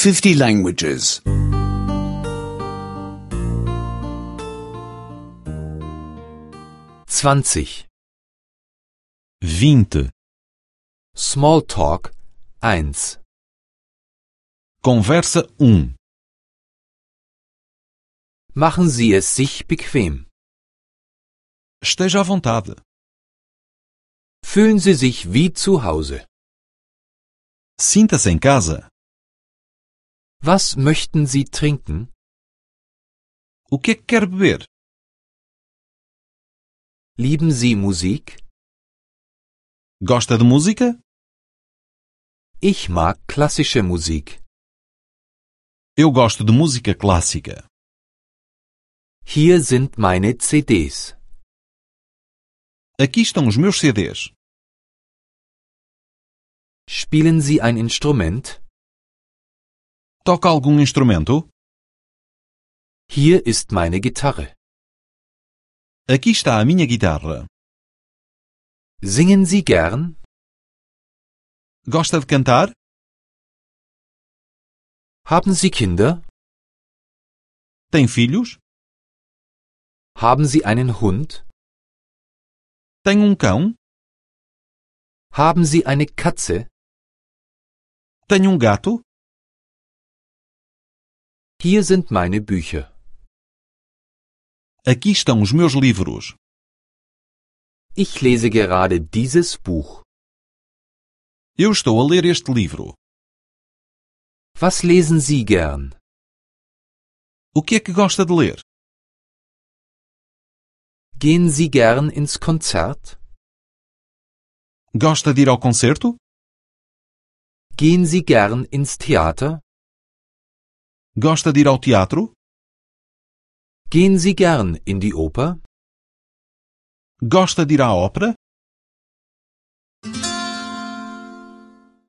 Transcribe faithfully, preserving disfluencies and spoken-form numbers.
fifty languages. zwanzig. vinte. Smalltalk eins. Conversa um. Machen Sie es sich bequem. Esteja à vontade. Fühlen Sie sich wie zu Hause. Sinta-se em casa. Was möchten Sie trinken? O que é que quer beber? Lieben Sie Musik? Gosta de música? Ich mag klassische Musik. Eu gosto de música clássica. Hier sind meine C Ds. Aqui estão os meus C Ds. Spielen Sie ein Instrument? Toca algum instrumento? Hier ist meine Gitarre. Aqui está a minha guitarra. Singen Sie gern? Gosta de cantar? Haben Sie Kinder? Tem filhos? Haben Sie einen Hund? Tem um cão? Haben Sie eine Katze? Tem um gato? Hier sind meine Bücher. Aqui estão os meus livros. Ich lese gerade dieses Buch. Eu estou a ler este livro. Was lesen Sie gern? O que é que gosta de ler? Gehen Sie gern ins Konzert? Gosta de ir ao concerto? Gehen Sie gern ins Theater? Gosta de ir ao teatro? Gehen Sie gern in die Oper? Gosta de ir à ópera?